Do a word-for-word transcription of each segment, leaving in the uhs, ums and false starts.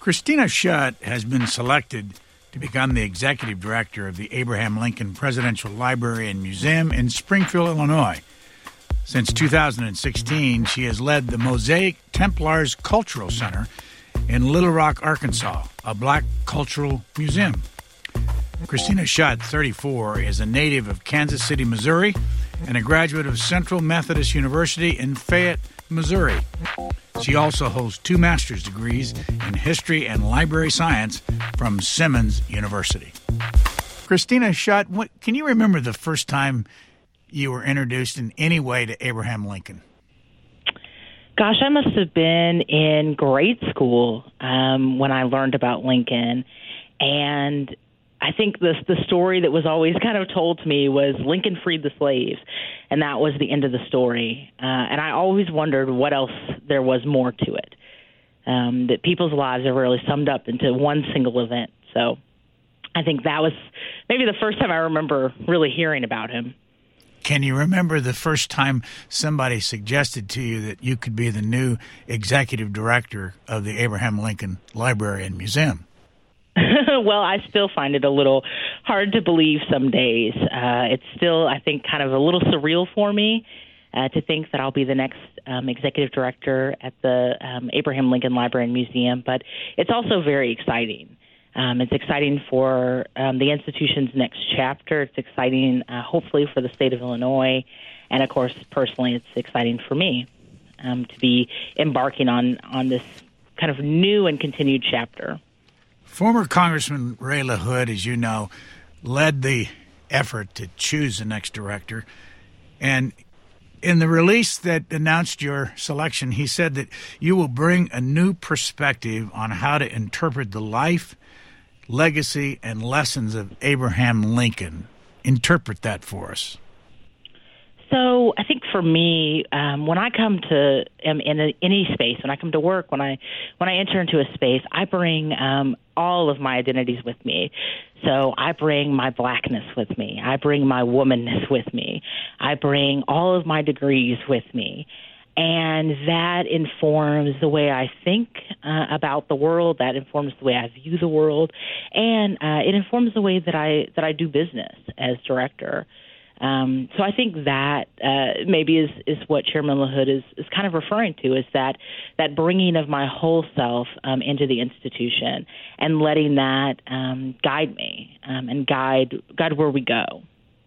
Christina Schutt has been selected to become the executive director of the Abraham Lincoln Presidential Library and Museum in Springfield, Illinois. Since two thousand sixteen, she has led the Mosaic Templars Cultural Center in Little Rock, Arkansas, a black cultural museum. Christina Schutt, thirty-four, is a native of Kansas City, Missouri, and a graduate of Central Methodist University in Fayette, Missouri. She also holds two master's degrees in history and library science from Simmons University. Christina Schutt, what, can you remember the first time you were introduced in any way to Abraham Lincoln? Gosh, I must have been in grade school um, when I learned about Lincoln. And I think the the story that was always kind of told to me was Lincoln freed the slaves, and that was the end of the story. Uh, and I always wondered what else there was more to it, um, that people's lives are really summed up into one single event. So I think that was maybe the first time I remember really hearing about him. Can you remember the first time somebody suggested to you that you could be the new executive director of the Abraham Lincoln Library and Museum? Well, I still find it a little hard to believe some days. Uh, it's still, I think, kind of a little surreal for me uh, to think that I'll be the next um, executive director at the um, Abraham Lincoln Library and Museum. But it's also very exciting. Um, it's exciting for um, the institution's next chapter. It's exciting, uh, hopefully, for the state of Illinois. And, of course, personally, it's exciting for me um, to be embarking on, on this kind of new and continued chapter. Former Congressman Ray LaHood, as you know, led the effort to choose the next director. And in the release that announced your selection, he said that you will bring a new perspective on how to interpret the life, legacy, and lessons of Abraham Lincoln. Interpret that for us. So I think for me, um, when I come to um, in a, any space, when I come to work, when I when I enter into a space, I bring um, all of my identities with me. So I bring my blackness with me. I bring my womanness with me. I bring all of my degrees with me. And that informs the way I think uh, about the world. That informs the way I view the world, and uh, it informs the way that I that I do business as director. Um, so I think that uh, maybe is, is what Chairman LaHood is, is kind of referring to, is that that bringing of my whole self um, into the institution and letting that um, guide me um, and guide guide where we go.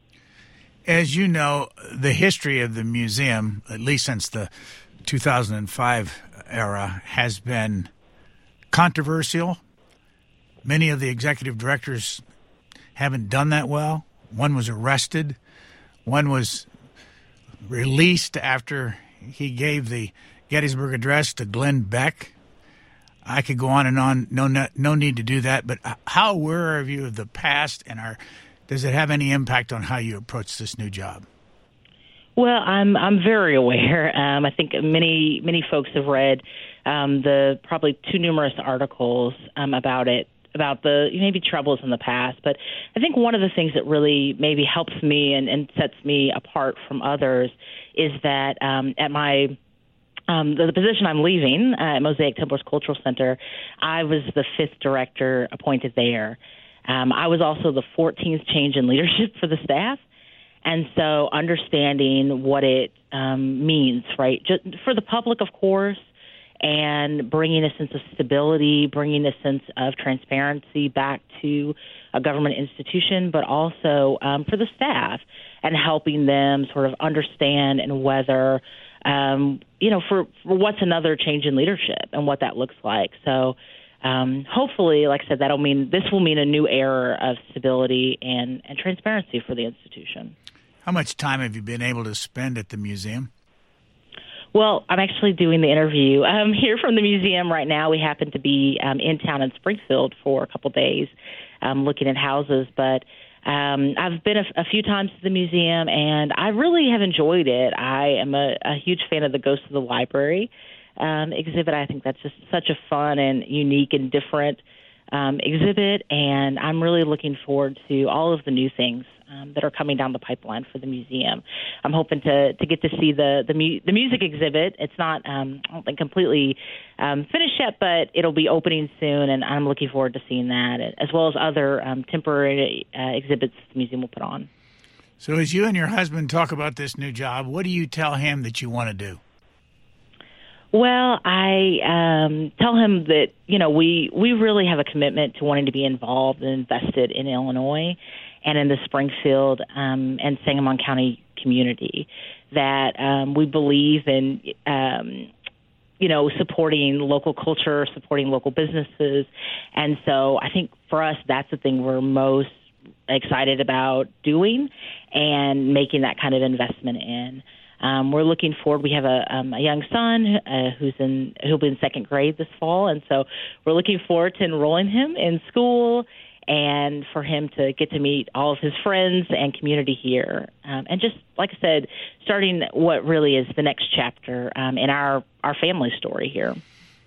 As you know, the history of the museum, at least since the two thousand five era, has been controversial. Many of the executive directors haven't done that well. One was arrested. One was released after he gave the Gettysburg Address to Glenn Beck. I could go on and on. No, no, no need to do that. But how aware are you of the past, and are, does it have any impact on how you approach this new job? Well, I'm I'm very aware. Um, I think many many folks have read um, the probably too numerous articles um, about it. about the maybe troubles in the past. But I think one of the things that really maybe helps me and, and sets me apart from others is that um, at my um, the, the position I'm leaving uh, at Mosaic Templars Cultural Center, I was the fifth director appointed there. Um, I was also the fourteenth change in leadership for the staff. And so understanding what it um, means, right, just for the public, of course, and bringing a sense of stability, bringing a sense of transparency back to a government institution, but also um, for the staff and helping them sort of understand and weather, um, you know, for, for what's another change in leadership and what that looks like. So um, hopefully, like I said, that'll mean this will mean a new era of stability and, and transparency for the institution. How much time have you been able to spend at the museum? Well, I'm actually doing the interview um, here from the museum right now. We happen to be um, in town in Springfield for a couple days um, looking at houses. But um, I've been a, a few times to the museum, and I really have enjoyed it. I am a, a huge fan of the Ghost of the Library um, exhibit. I think that's just such a fun and unique and different um, exhibit, and I'm really looking forward to all of the new things um, that are coming down the pipeline for the museum. I'm hoping to to get to see the the, mu- the music exhibit. It's not, um, I don't think, completely um, finished yet, but it'll be opening soon, and I'm looking forward to seeing that, as well as other um, temporary uh, exhibits the museum will put on. So as you and your husband talk about this new job, what do you tell him that you want to do? Well, I um, tell him that, you know, we, we really have a commitment to wanting to be involved and invested in Illinois and in the Springfield um, and Sangamon County community, that um, we believe in, um, you know, supporting local culture, supporting local businesses. And so I think for us, that's the thing we're most excited about doing and making that kind of investment in. Um, we're looking forward. We have a, um, a young son uh, who's in who'll be in second grade this fall, and so we're looking forward to enrolling him in school and for him to get to meet all of his friends and community here, um, and just like I said, starting what really is the next chapter um, in our our family story here.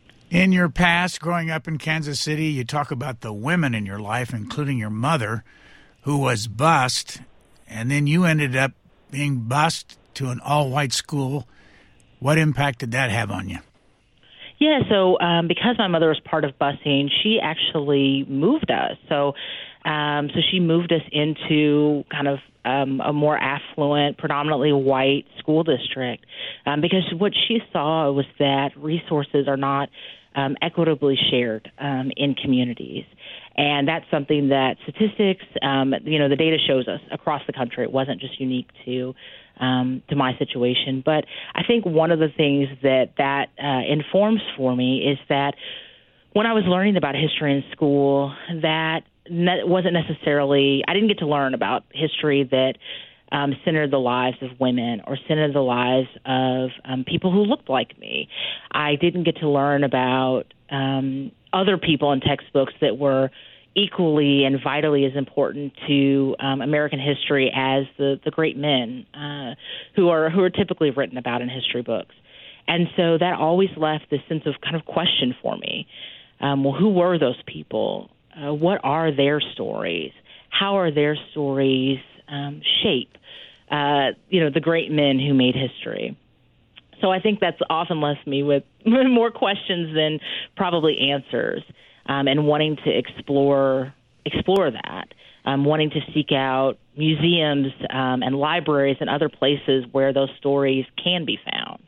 In your past, growing up in Kansas City, you talk about the women in your life, including your mother, who was bused, and then you ended up being bused to an all-white school. What impact did that have on you? Yeah, so um, because my mother was part of busing, she actually moved us. So, um, so she moved us into kind of um, a more affluent, predominantly white school district, um, because what she saw was that resources are not um, equitably shared um, in communities. And that's something that statistics, um, you know, the data shows us across the country. It wasn't just unique to um, to my situation. But I think one of the things that that uh, informs for me is that when I was learning about history in school, that ne- wasn't necessarily, I didn't get to learn about history that um, centered the lives of women or centered the lives of um, people who looked like me. I didn't get to learn about um, other people in textbooks that were equally and vitally as important to um, American history as the, the great men uh, who are who are typically written about in history books. And so that always left this sense of kind of question for me. Um, well, who were those people? Uh, what are their stories? How are their stories um, shape, uh, you know, the great men who made history? So I think that's often left me with more questions than probably answers. Um, and wanting to explore explore that, um, wanting to seek out museums um, and libraries and other places where those stories can be found.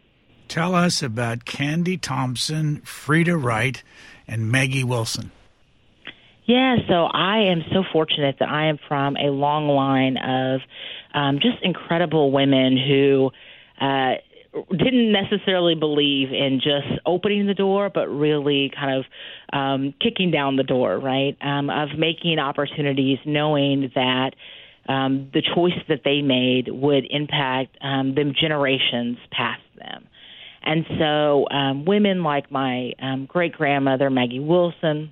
Tell us about Candy Thompson, Frida Wright, and Maggie Wilson. Yeah, so I am so fortunate that I am from a long line of um, just incredible women who uh, didn't necessarily believe in just opening the door, but really kind of um, kicking down the door, right, um, of making opportunities, knowing that um, the choice that they made would impact um, them generations past them. And so um, women like my um, great-grandmother, Maggie Wilson,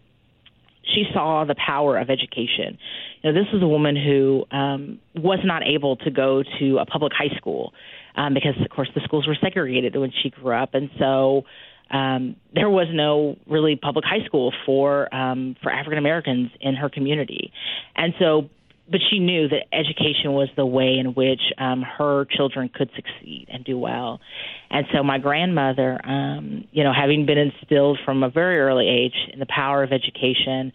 she saw the power of education. You know, this was a woman who um, was not able to go to a public high school um, because, of course, the schools were segregated when she grew up. And so um, there was no really public high school for um, for African Americans in her community. And so, but she knew that education was the way in which um, her children could succeed and do well. And so my grandmother, um, you know, having been instilled from a very early age in the power of education,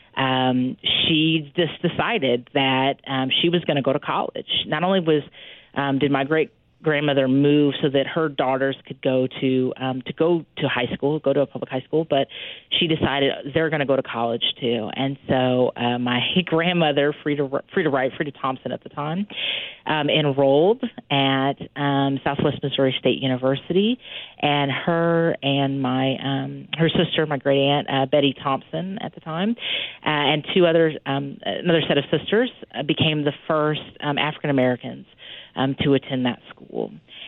um, she just decided that um, she was going to go to college. Not only was um, did my great grandmother moved so that her daughters could go to um, to go to high school, go to a public high school, but she decided they're going to go to college too. And so uh, my grandmother, Frida, Frida Wright, Frida Thompson at the time, um, enrolled at um, Southwest Missouri State University, and her and my um, her sister, my great aunt uh, Betty Thompson at the time, uh, and two others, um, another set of sisters, uh, became the first um, African Americans Um, to attend that school.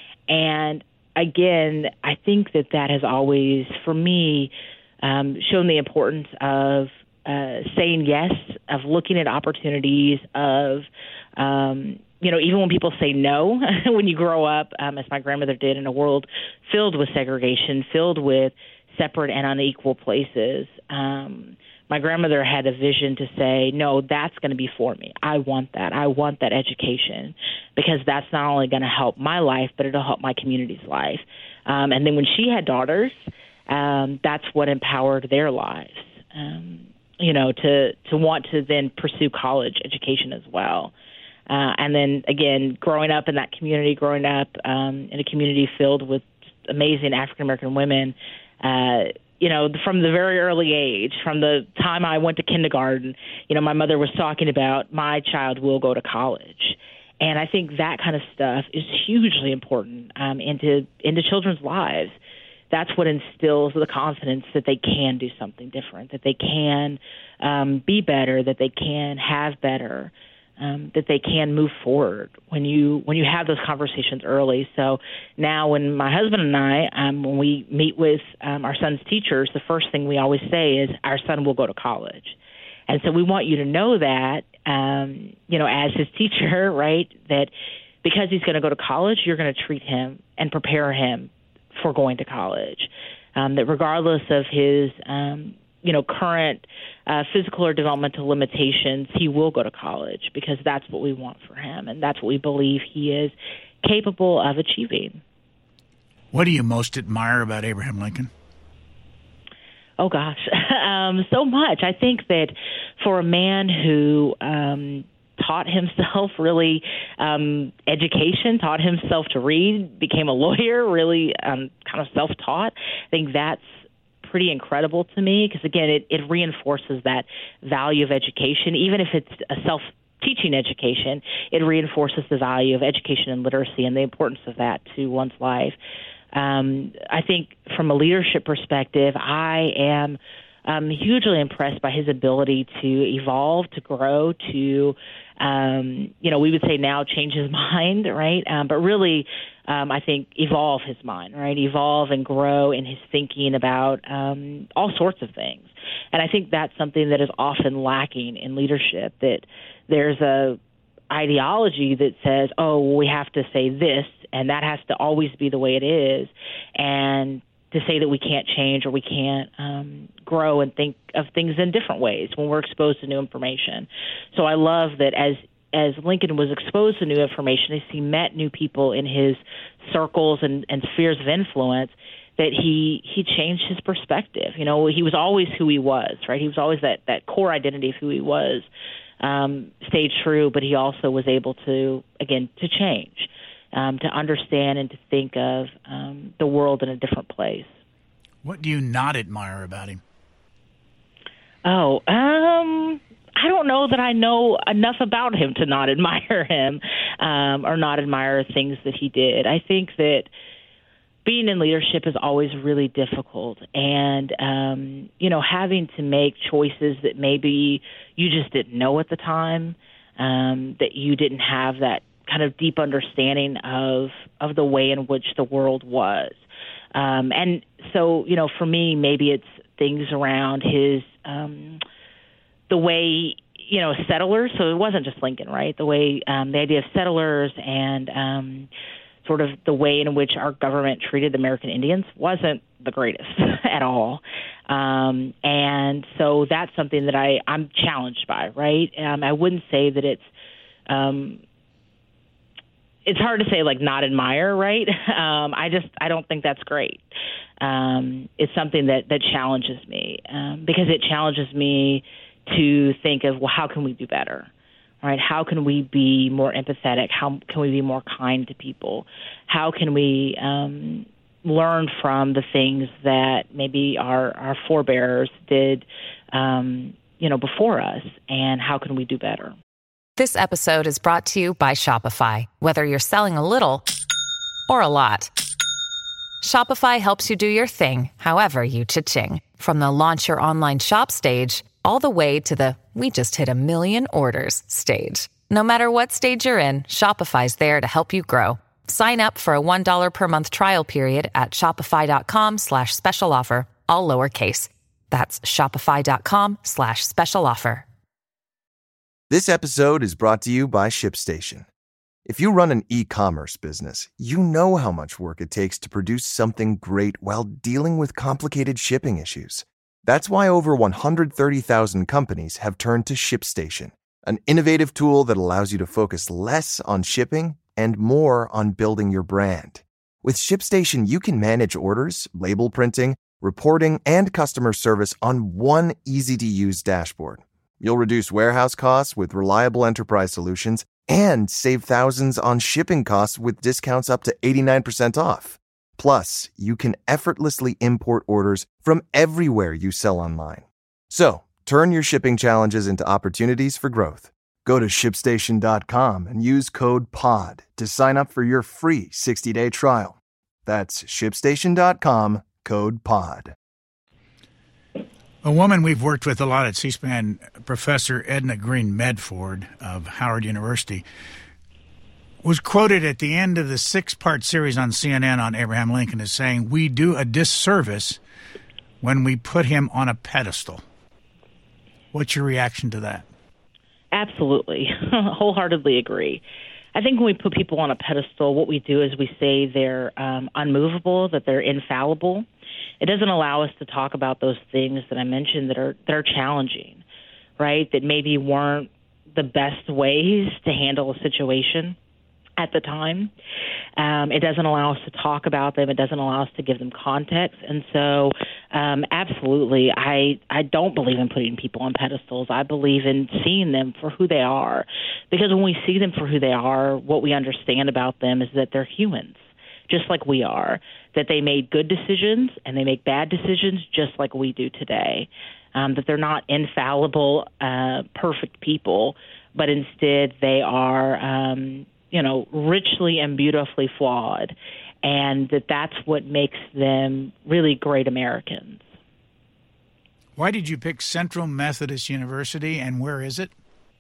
And again, I think that that has always, for me, um, shown the importance of uh, saying yes, of looking at opportunities, of, um, you know, even when people say no, when you grow up, um, as my grandmother did, in a world filled with segregation, filled with separate and unequal places. Um, my grandmother had a vision to say, no, that's going to be for me. I want that. I want that education because that's not only going to help my life, but it'll help my community's life. Um, and then when she had daughters, um, that's what empowered their lives, um, you know, to, to want to then pursue college education as well. Uh, and then, again, growing up in that community, growing up um, in a community filled with amazing African-American women, uh, you know, from the very early age, from the time I went to kindergarten, you know, my mother was talking about my child will go to college. And I think that kind of stuff is hugely important um, into into children's lives. That's what instills the confidence that they can do something different, that they can um, be better, that they can have better. Um, that they can move forward when you when you have those conversations early. So now when my husband and I, um, when we meet with um, our son's teachers, the first thing we always say is our son will go to college. And so we want you to know that, um, you know, as his teacher, right, that because he's going to go to college, you're going to treat him and prepare him for going to college, um, that regardless of his um you know, current uh, physical or developmental limitations, he will go to college because that's what we want for him, and that's what we believe he is capable of achieving. What do you most admire about Abraham Lincoln? Oh, gosh, um, so much. I think that for a man who um, taught himself really um, education, taught himself to read, became a lawyer, really um, kind of self-taught, I think that's pretty incredible to me because, again, it, it reinforces that value of education. Even if it's a self-teaching education, it reinforces the value of education and literacy and the importance of that to one's life. Um, I think from a leadership perspective, I am um, hugely impressed by his ability to evolve, to grow, to, um, you know, we would say now change his mind, right? Um, but really, um, I think evolve his mind, right? Evolve and grow in his thinking about um, all sorts of things. And I think that's something that is often lacking in leadership, that there's a ideology that says, oh, well, we have to say this, and that has to always be the way it is. And to say that we can't change or we can't um, grow and think of things in different ways when we're exposed to new information. So I love that as as Lincoln was exposed to new information, as he met new people in his circles and, and spheres of influence, that he he changed his perspective. You know, he was always who he was, right? He was always that, that core identity of who he was, um, stayed true, but he also was able to, again, to change. Um, to understand and to think of um, the world in a different place. What do you not admire about him? Oh, um, I don't know that I know enough about him to not admire him um, or not admire things that he did. I think that being in leadership is always really difficult, and um, you know, having to make choices that maybe you just didn't know at the time, um, that you didn't have that kind of deep understanding of of the way in which the world was. Um, and so, you know, for me, maybe it's things around his, um, the way, you know, settlers, so it wasn't just Lincoln, right? The way, um, the idea of settlers and um, sort of the way in which our government treated American Indians wasn't the greatest at all. Um, and so that's something that I, I'm challenged by, right? Um, I wouldn't say that it's, um, it's hard to say, like, not admire, right? Um, I just, I don't think that's great. Um, it's something that, that challenges me um, because it challenges me to think of, well, how can we do better, right? How can we be more empathetic? How can we be more kind to people? How can we um, learn from the things that maybe our, our forebears did, um, you know, before us, and how can we do better? This episode is brought to you by Shopify. Whether you're selling a little or a lot, Shopify helps you do your thing, however you cha-ching. From the launch your online shop stage, all the way to the we just hit a million orders stage. No matter what stage you're in, Shopify's there to help you grow. Sign up for a one dollar per month trial period at shopify.com slash special offer, all lowercase. That's shopify.com slash special offer. This episode is brought to you by ShipStation. If you run an e-commerce business, you know how much work it takes to produce something great while dealing with complicated shipping issues. That's why over one hundred thirty thousand companies have turned to ShipStation, an innovative tool that allows you to focus less on shipping and more on building your brand. With ShipStation, you can manage orders, label printing, reporting, and customer service on one easy-to-use dashboard. You'll reduce warehouse costs with reliable enterprise solutions and save thousands on shipping costs with discounts up to eighty-nine percent off. Plus, you can effortlessly import orders from everywhere you sell online. So, turn your shipping challenges into opportunities for growth. Go to ship station dot com and use code P O D to sign up for your free sixty-day trial. That's ship station dot com, code P O D. A woman we've worked with a lot at C-SPAN, Professor Edna Green Medford of Howard University, was quoted at the end of the six-part series on C N N on Abraham Lincoln as saying, "We do a disservice when we put him on a pedestal." What's your reaction to that? Absolutely. Wholeheartedly agree. I think when we put people on a pedestal, what we do is we say they're um, unmovable, that they're infallible. It doesn't allow us to talk about those things that I mentioned that are that are challenging, right? That maybe weren't the best ways to handle a situation at the time. Um, it doesn't allow us to talk about them. It doesn't allow us to give them context. And so, um, absolutely, I, I don't believe in putting people on pedestals. I believe in seeing them for who they are. Because when we see them for who they are, what we understand about them is that they're humans, just like we are, that they made good decisions and they make bad decisions just like we do today, um, that they're not infallible, uh, perfect people, but instead they are um, you know, richly and beautifully flawed, and that that's what makes them really great Americans. Why did you pick Central Methodist University, and where is it?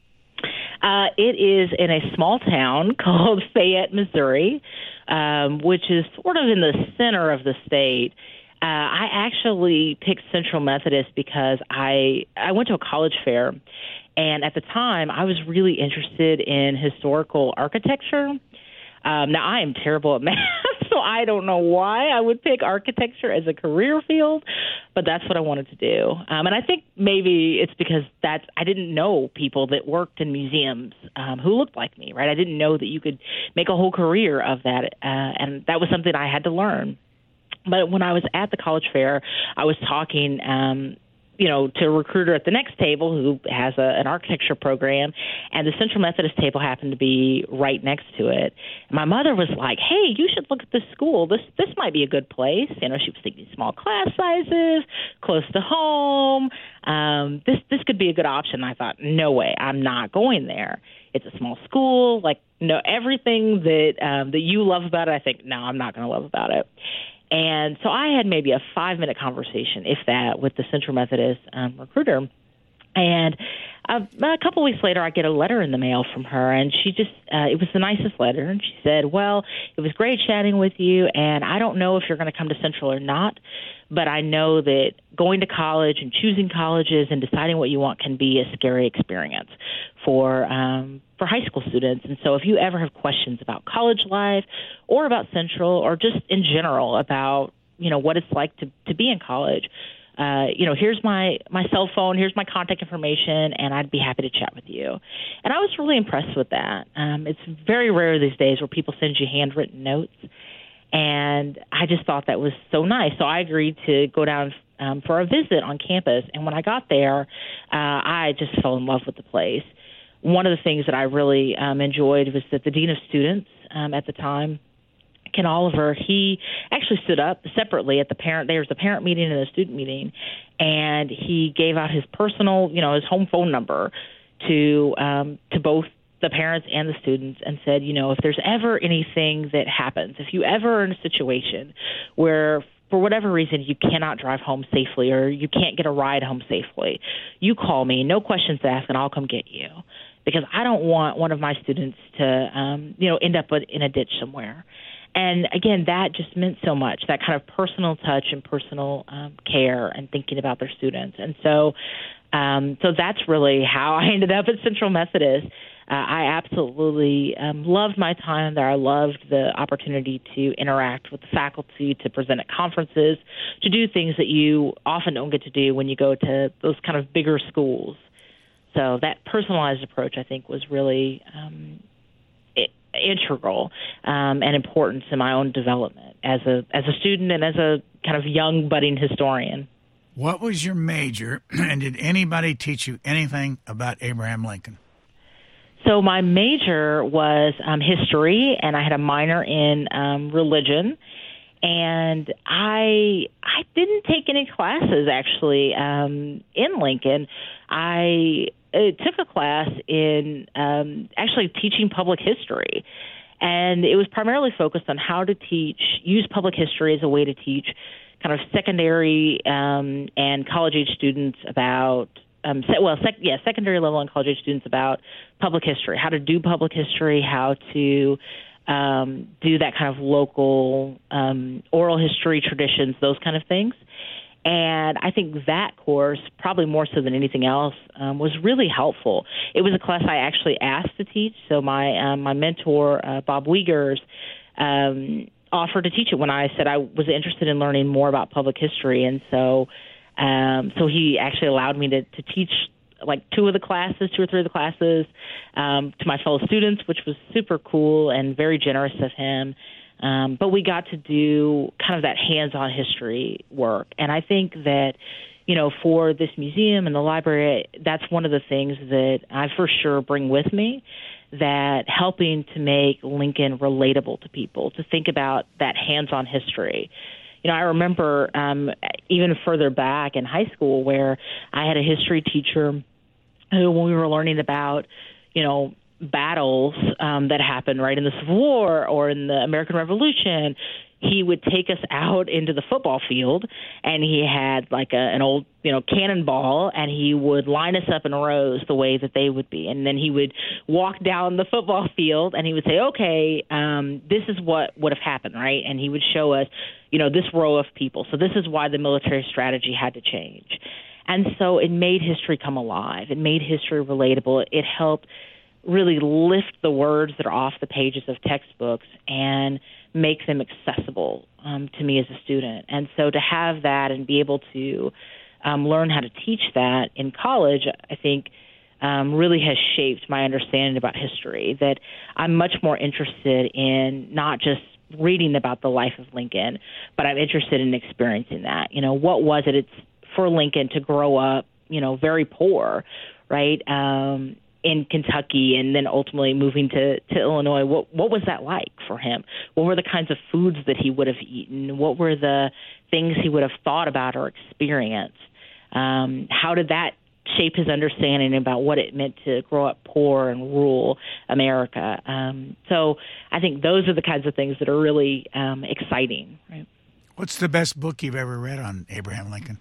Uh, it is in a small town called Fayette, Missouri, um, which is sort of in the center of the state. Uh, I actually picked Central Methodist because I I went to a college fair, and at the time I was really interested in historical architecture. Um, now, I am terrible at math, so I don't know why I would pick architecture as a career field, but that's what I wanted to do. Um, and I think maybe it's because that's, I didn't know people that worked in museums um, who looked like me, right? I didn't know that you could make a whole career of that, uh, and that was something I had to learn. But when I was at the college fair, I was talking um you know, to a recruiter at the next table who has a, an architecture program, and the Central Methodist table happened to be right next to it. And my mother was like, "Hey, you should look at this school. This this might be a good place." You know, she was thinking small class sizes, close to home. Um, this this could be a good option. I thought, no way, I'm not going there. It's a small school. Like, no, everything that um, that you love about it, I think, no, I'm not going to love about it. And so I had maybe a five-minute conversation, if that, with the Central Methodist um, recruiter. And uh, a couple weeks later, I get a letter in the mail from her, and she just, uh, it was the nicest letter. And she said, "Well, it was great chatting with you, and I don't know if you're going to come to Central or not, but I know that going to college and choosing colleges and deciding what you want can be a scary experience for um, for high school students. And so if you ever have questions about college life or about Central or just in general about, you know, what it's like to, to be in college, uh, you know, here's my, my cell phone, here's my contact information, and I'd be happy to chat with you." And I was really impressed with that. Um, it's very rare these days where people send you handwritten notes. And I just thought that was so nice. So I agreed to go down um, for a visit on campus. And when I got there, uh, I just fell in love with the place. One of the things that I really um, enjoyed was that the dean of students um, at the time, Ken Oliver, he actually stood up separately at the parent. There was a parent meeting and a student meeting, and he gave out his personal, you know, his home phone number to um, to both the parents and the students, and said, you know, if there's ever anything that happens, if you ever are in a situation where for whatever reason you cannot drive home safely or you can't get a ride home safely, you call me, no questions asked, and I'll come get you. Because I don't want one of my students to, um, you know, end up in a ditch somewhere. And again, that just meant so much, that kind of personal touch and personal um, care and thinking about their students. And so, um, so that's really how I ended up at Central Methodist. uh, I absolutely um, loved my time there. I loved the opportunity to interact with the faculty, to present at conferences, to do things that you often don't get to do when you go to those kind of bigger schools. So that personalized approach, I think, was really um, I- integral um, and important to my own development as a as a student and as a kind of young budding historian. What was your major, and did anybody teach you anything about Abraham Lincoln? So my major was um, history, and I had a minor in um, religion. And I I didn't take any classes, actually, um, in Lincoln. I uh, took a class in um, actually teaching public history. And it was primarily focused on how to teach, use public history as a way to teach kind of secondary um, and college-age students about, um, se- well, sec- yeah, secondary level and college-age students about public history, how to do public history, how to um, do that kind of local um, oral history traditions, those kind of things. And I think that course, probably more so than anything else, um, was really helpful. It was a class I actually asked to teach. So my um, my mentor, uh, Bob Wiegers, um, offered to teach it when I said I was interested in learning more about public history. And so um, so he actually allowed me to, to teach like two of the classes, two or three of the classes um, to my fellow students, which was super cool and very generous of him. Um, but we got to do kind of that hands-on history work. And I think that, you know, for this museum and the library, that's one of the things that I for sure bring with me, that helping to make Lincoln relatable to people, to think about that hands-on history. You know, I remember um, even further back in high school where I had a history teacher who, when we were learning about, you know, battles um, that happened right in the Civil War or in the American Revolution, he would take us out into the football field, and he had like a, an old, you know, cannonball, and he would line us up in rows the way that they would be. And then he would walk down the football field, and he would say, okay, um, this is what would have happened, right? And he would show us, you know, this row of people. So this is why the military strategy had to change. And so it made history come alive. It made history relatable. It helped really lift the words that are off the pages of textbooks and make them accessible um, to me as a student. And so to have that and be able to um, learn how to teach that in college, I think um, really has shaped my understanding about history, that I'm much more interested in not just reading about the life of Lincoln, but I'm interested in experiencing that. You know, what was it it's for Lincoln to grow up, you know, very poor, right? Um, in Kentucky and then ultimately moving to, to Illinois. What what was that like for him? What were the kinds of foods that he would have eaten? What were the things he would have thought about or experienced? Um, how did that shape his understanding about what it meant to grow up poor and rural America? Um, so I think those are the kinds of things that are really um, exciting. Right? What's the best book you've ever read on Abraham Lincoln?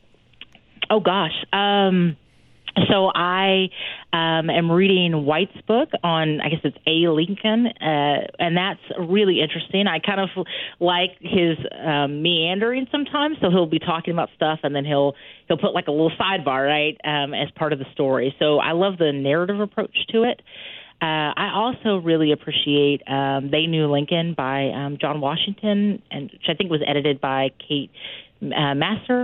Oh, gosh. Um So I um, am reading White's book on, I guess it's A. Lincoln, uh, and that's really interesting. I kind of like his um, meandering sometimes, so he'll be talking about stuff, and then he'll he'll put like a little sidebar, right, um, as part of the story. So I love the narrative approach to it. Uh, I also really appreciate um, They Knew Lincoln by um, John Washington, and which I think was edited by Kate uh, Masser.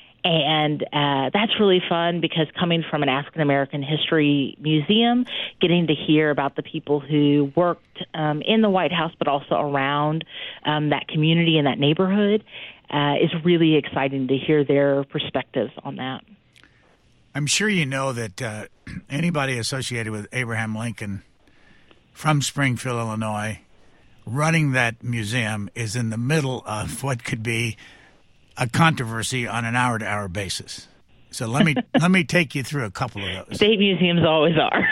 And uh, that's really fun because coming from an African-American history museum, getting to hear about the people who worked um, in the White House but also around um, that community and that neighborhood uh, is really exciting to hear their perspectives on that. I'm sure you know that uh, anybody associated with Abraham Lincoln from Springfield, Illinois, running that museum is in the middle of what could be a controversy on an hour-to-hour basis. So let me let me take you through a couple of those. State museums always are.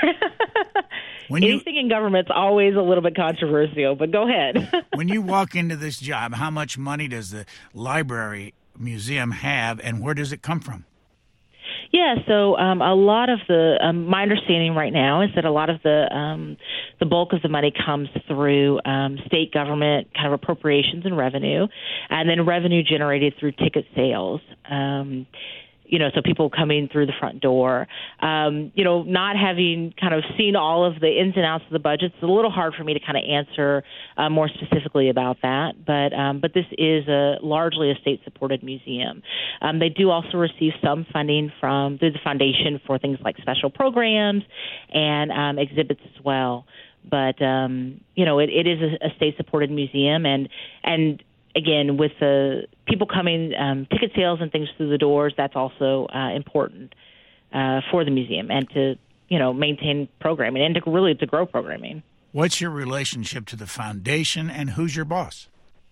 When Anything you, in government's always a little bit controversial, but go ahead. When you walk into this job, how much money does the library museum have, and where does it come from? Yeah, so um, a lot of the um, my understanding right now is that a lot of the um, the bulk of the money comes through um, state government kind of appropriations and revenue, and then revenue generated through ticket sales. Um, you know, so people coming through the front door. Um, you know, not having kind of seen all of the ins and outs of the budget, it's a little hard for me to kind of answer uh, more specifically about that. But um, but this is a largely a state-supported museum. Um, they do also receive some funding from through the foundation for things like special programs and um, exhibits as well. But um, you know, it, it is a, a state-supported museum, and and. Again, with the people coming, um, ticket sales and things through the doors, that's also uh, important uh, for the museum and to, you know, maintain programming and to really to grow programming. What's your relationship to the foundation, and who's your boss?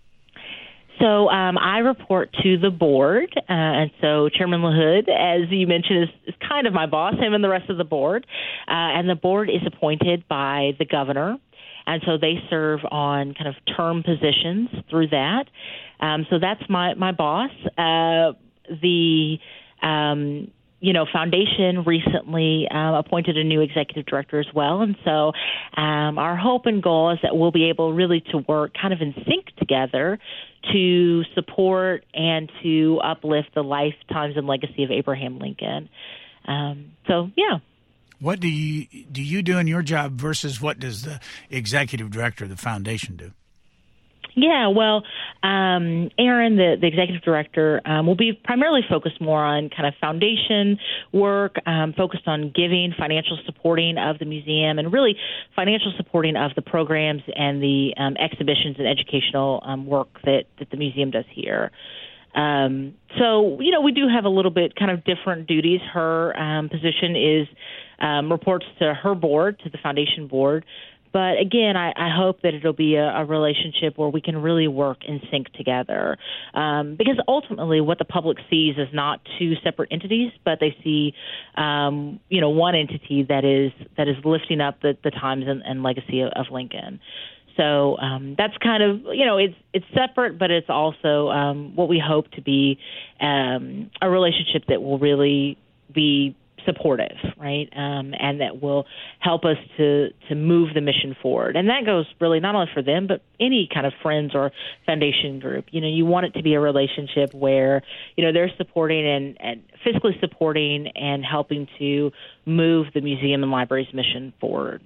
So um, I report to the board, uh, and so Chairman LaHood, as you mentioned, is, is kind of my boss, him and the rest of the board. Uh, and the board is appointed by the governor. And so they serve on kind of term positions through that. Um, so that's my, my boss. Uh, the, um, you know, foundation recently uh, appointed a new executive director as well. And so um, our hope and goal is that we'll be able really to work kind of in sync together to support and to uplift the lifetimes and legacy of Abraham Lincoln. Um, so, yeah. What do you do you do in your job versus what does the executive director of the foundation do? Yeah, well, um, Aaron, the, the executive director, um, will be primarily focused more on kind of foundation work, um, focused on giving, financial supporting of the museum, and really financial supporting of the programs and the um, exhibitions and educational um, work that, that the museum does here. Um, so, you know, we do have a little bit kind of different duties. Her um, position is um, reports to her board, to the foundation board. But again, I, I hope that it'll be a, a relationship where we can really work in sync together. Um, because ultimately what the public sees is not two separate entities, but they see, um, you know, one entity that is that is lifting up the, the times and, and legacy of, of Lincoln. So um, that's kind of, you know, it's it's separate, but it's also um, what we hope to be um, a relationship that will really be supportive, right, um, and that will help us to, to move the mission forward. And that goes really not only for them, but any kind of friends or foundation group. You know, you want it to be a relationship where, you know, they're supporting and, and fiscally supporting and helping to move the museum and library's mission forward.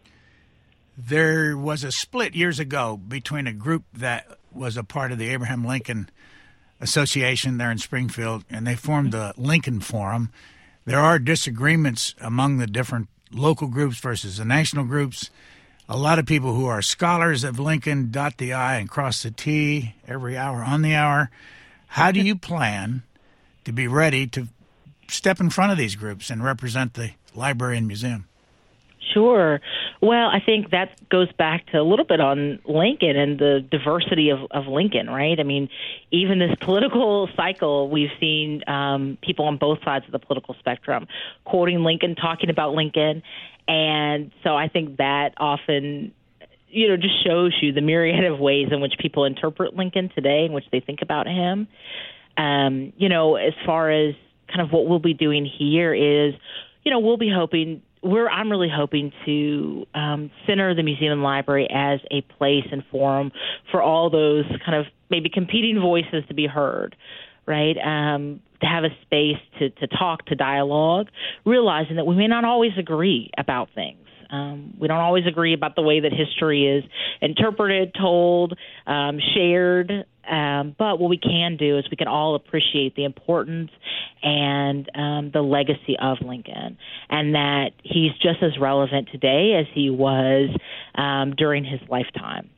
There was a split years ago between a group that was a part of the Abraham Lincoln Association there in Springfield, and they formed the Lincoln Forum. There are disagreements among the different local groups versus the national groups. A lot of people who are scholars of Lincoln dot the I and cross the T every hour on the hour. How do you plan to be ready to step in front of these groups and represent the library and museum? Sure. Well, I think that goes back to a little bit on Lincoln and the diversity of, of Lincoln, right? I mean, even this political cycle, we've seen um, people on both sides of the political spectrum quoting Lincoln, talking about Lincoln. And so I think that often, you know, just shows you the myriad of ways in which people interpret Lincoln today, in which they think about him. Um, you know, as far as kind of what we'll be doing here is, you know, we'll be hoping We're, I'm really hoping to um, center the museum and library as a place and forum for all those kind of maybe competing voices to be heard, right? Um, to have a space to, to talk, to dialogue, realizing that we may not always agree about things. Um, we don't always agree about the way that history is interpreted, told, um, shared. Um, but what we can do is we can all appreciate the importance and um, the legacy of Lincoln, and that he's just as relevant today as he was um, during his lifetime.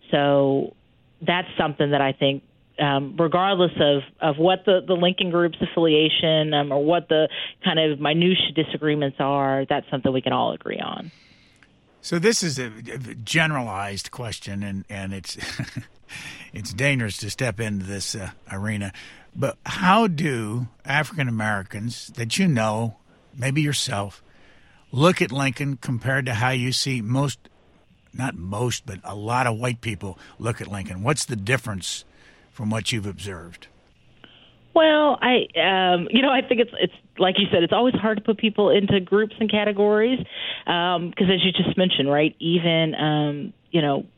So that's something that I think, um, regardless of, of what the, the Lincoln Group's affiliation um, or what the kind of minutiae disagreements are, that's something we can all agree on. So this is a generalized question, and, and it's it's dangerous to step into this uh, arena. But how do African Americans that you know, maybe yourself, look at Lincoln compared to how you see most, not most, but a lot of white people look at Lincoln? What's the difference from what you've observed? Well, I, um, you know, I think it's it's like you said, it's always hard to put people into groups and categories because, um, as you just mentioned, right, even, um, you know,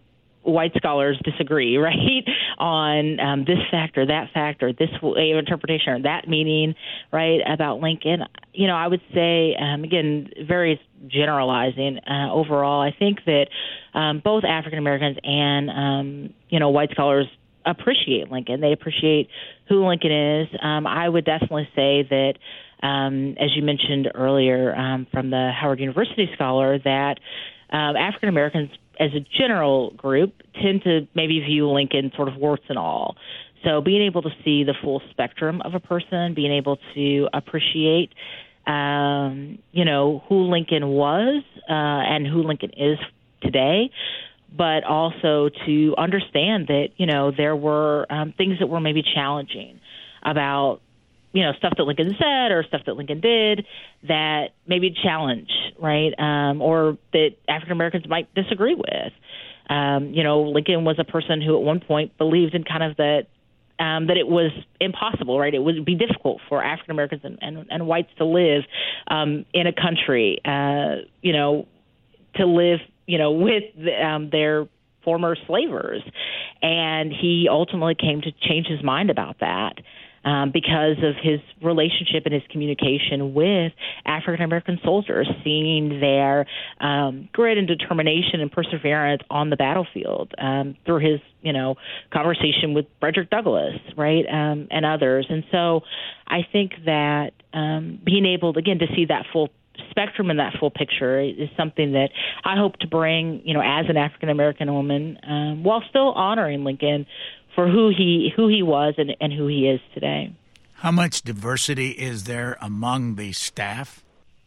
white scholars disagree, right, on um, this fact or that fact or this way of interpretation or that meaning, right, about Lincoln. You know, I would say, um, again, very generalizing uh, overall, I think that um, both African Americans and, um, you know, white scholars appreciate Lincoln. They appreciate who Lincoln is. Um, I would definitely say that, um, as you mentioned earlier um, from the Howard University scholar, that um, African Americans as a general group tend to maybe view Lincoln sort of warts and all. So being able to see the full spectrum of a person, being able to appreciate, um, you know, who Lincoln was uh, and who Lincoln is today, but also to understand that, you know, there were um, things that were maybe challenging about, you know, stuff that Lincoln said or stuff that Lincoln did that maybe challenge, right, um, or that African Americans might disagree with. Um, you know, Lincoln was a person who at one point believed in kind of that um, that it was impossible, right? It would be difficult for African Americans and, and, and whites to live um, in a country, uh, you know, to live, you know, with the, um, their former slavers. And he ultimately came to change his mind about that. Um, because of his relationship and his communication with African-American soldiers, seeing their um, grit and determination and perseverance on the battlefield um, through his, you know, conversation with Frederick Douglass, right, um, and others. And so I think that um, being able, again, to see that full spectrum and that full picture is something that I hope to bring, you know, as an African-American woman, um, while still honoring Lincoln for who he who he was and, and who he is today. How much diversity is there among the staff?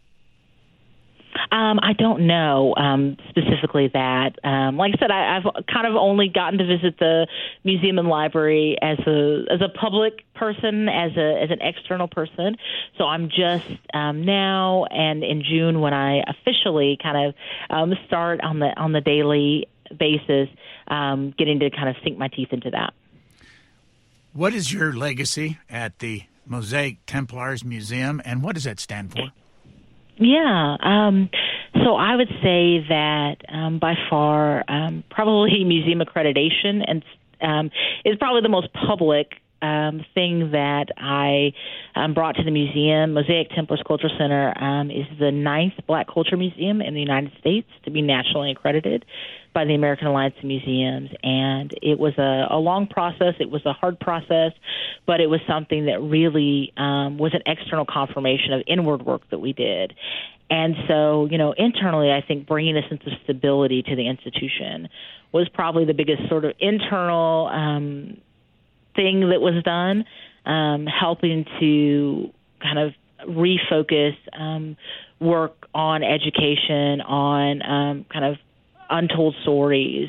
Um, I don't know um, specifically that. Um, like I said, I, I've kind of only gotten to visit the museum and library as a as a public person, as a as an external person. So I'm just um, now and in June when I officially kind of um, start on the on the daily basis, um, getting to kind of sink my teeth into that. What is your legacy at the Mosaic Templars Museum, and what does that stand for? Yeah, um, so I would say that um, by far, um, probably museum accreditation and um, is probably the most public um, thing that I um, brought to the museum. Mosaic Templars Cultural Center um, is the ninth Black Culture Museum in the United States to be nationally accredited by the American Alliance of Museums. And it was a, a long process. It was a hard process, but it was something that really um, was an external confirmation of inward work that we did. And so, you know, internally, I think bringing a sense of stability to the institution was probably the biggest sort of internal um, thing that was done, um, helping to kind of refocus um, work on education, on um, kind of untold stories,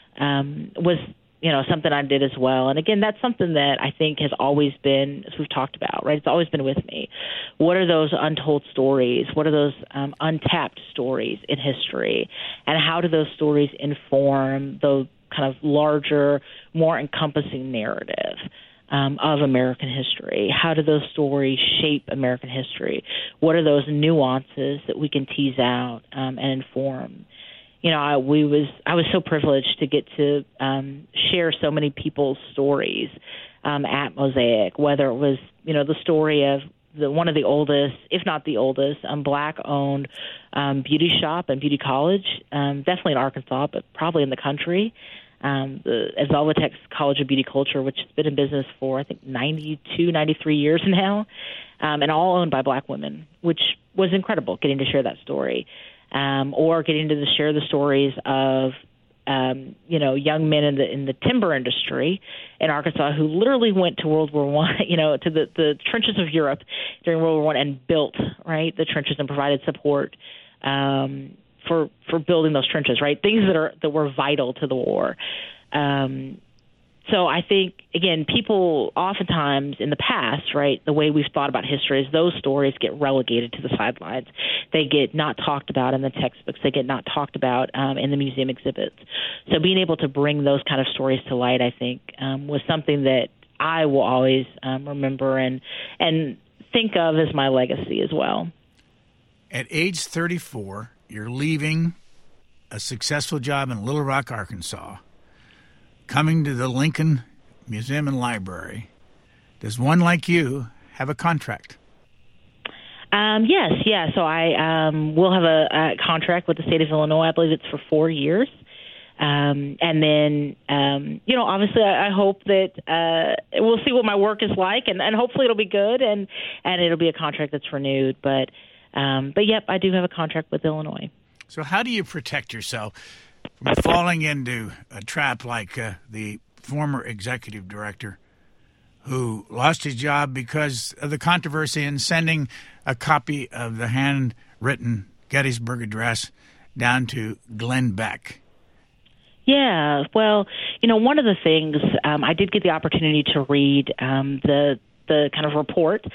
um, was, you know, something I did as well. And again, that's something that I think has always been, as we've talked about, right? It's always been with me. What are those untold stories? What are those um, untapped stories in history? And how do those stories inform the kind of larger, more encompassing narrative um, of American history? How do those stories shape American history? What are those nuances that we can tease out um, and inform? You know, I, we was I was so privileged to get to um, share so many people's stories um, at Mosaic, whether it was, you know, the story of the one of the oldest, if not the oldest, um, Black-owned um, beauty shop and beauty college, um, definitely in Arkansas, but probably in the country, um, the Velvetex College of Beauty Culture, which has been in business for, I think, ninety-two, ninety-three years now, um, and all owned by Black women, which was incredible, getting to share that story. Um, or getting to the, share the stories of, um, you know, young men in the in the timber industry in Arkansas who literally went to World War One, you know, to the, the trenches of Europe during World War One and built, right, the trenches and provided support um, for for building those trenches, right, things that are that were vital to the war. Um, So I think, again, people oftentimes in the past, right, the way we've thought about history is those stories get relegated to the sidelines. They get not talked about in the textbooks. They get not talked about um, in the museum exhibits. So being able to bring those kind of stories to light, I think, um, was something that I will always um, remember and and think of as my legacy as well. At age thirty-four, you're leaving a successful job in Little Rock, Arkansas, coming to the Lincoln Museum and Library, does one like you have a contract? Um, yes, yeah. So I um, will have a, a contract with the state of Illinois. I believe it's for four years. Um, and then, um, you know, obviously I, I hope that uh, we'll see what my work is like, and, and hopefully it'll be good, and, and it'll be a contract that's renewed. But, um, but yep, I do have a contract with Illinois. So how do you protect yourself from falling into a trap like uh, the former executive director who lost his job because of the controversy in sending a copy of the handwritten Gettysburg Address down to Glenn Beck? Yeah, well, you know, one of the things um, I did get the opportunity to read um, the the kind of report,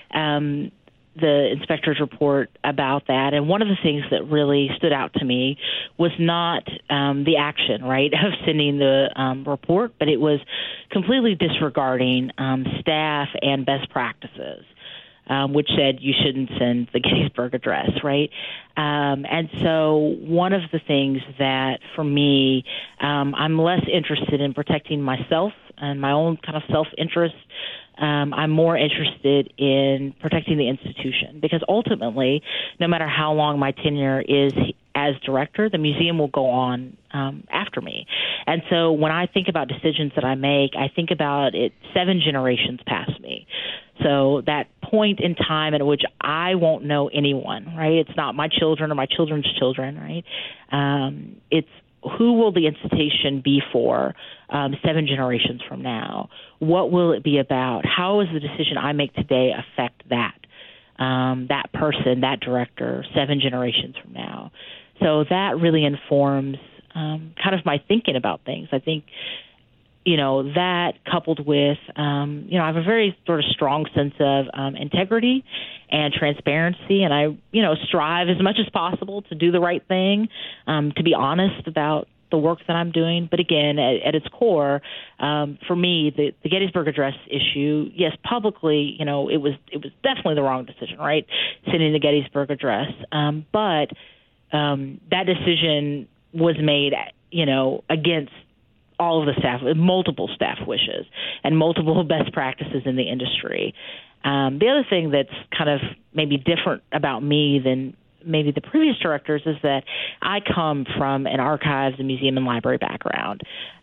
um, the inspector's report about that, and one of the things that really stood out to me was not um, the action, right, of sending the um, report, but it was completely disregarding um, staff and best practices. Um, which said you shouldn't send the Gettysburg Address, right? Um, and so one of the things that, for me, um, I'm less interested in protecting myself and my own kind of self-interest. Um, I'm more interested in protecting the institution, because ultimately, no matter how long my tenure is as director, the museum will go on um, after me. And so when I think about decisions that I make, I think about it seven generations past me. So that point in time at which I won't know anyone, right? It's not my children or my children's children, right? Um, it's who will the institution be for um, seven generations from now? What will it be about? How does the decision I make today affect that, um, that person, that director, seven generations from now? So that really informs um, kind of my thinking about things. I think, you know, that coupled with, um, you know, I have a very sort of strong sense of um, integrity and transparency, and I, you know, strive as much as possible to do the right thing, um, to be honest about the work that I'm doing. But again, at, at its core, um, for me, the, the Gettysburg Address issue, yes, publicly, you know, it was it was definitely the wrong decision, right, sending the Gettysburg Address. Um, but um, that decision was made, you know, against all of the staff, multiple staff wishes and multiple best practices in the industry. Um, the other thing that's kind of maybe different about me than maybe the previous directors is that I come from an archives and museum and library background.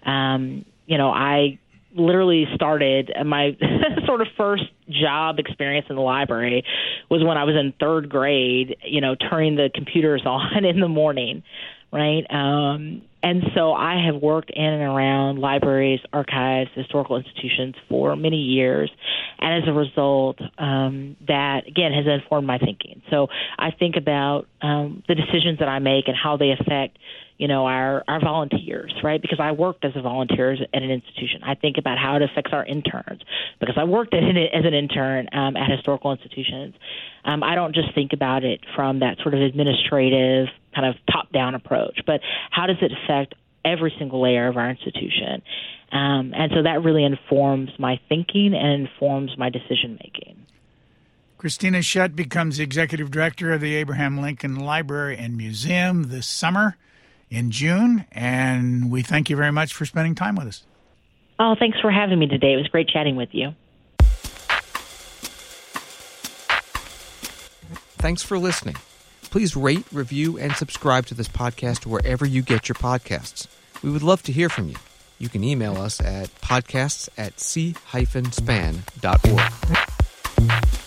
Um, you know, I literally started my sort of first job experience in the library was when I was in third grade, you know, turning the computers on in the morning, right? Um, and so I have worked in and around libraries, archives, historical institutions for many years. And as a result, um, that, again, has informed my thinking. So I think about um, the decisions that I make and how they affect, you know, our, our volunteers, right? Because I worked as a volunteer at an institution. I think about how it affects our interns because I worked at an, as an intern um, at historical institutions. Um, I don't just think about it from that sort of administrative kind of top-down approach, but how does it affect every single layer of our institution? Um, and so that really informs my thinking and informs my decision-making. Christina Schutt becomes executive director of the Abraham Lincoln Library and Museum this summer in June, and we thank you very much for spending time with us. Oh, thanks for having me today. It was great chatting with you. Thanks for listening. Please rate, review, and subscribe to this podcast wherever you get your podcasts. We would love to hear from you. You can email us at podcasts at c dash span dot org.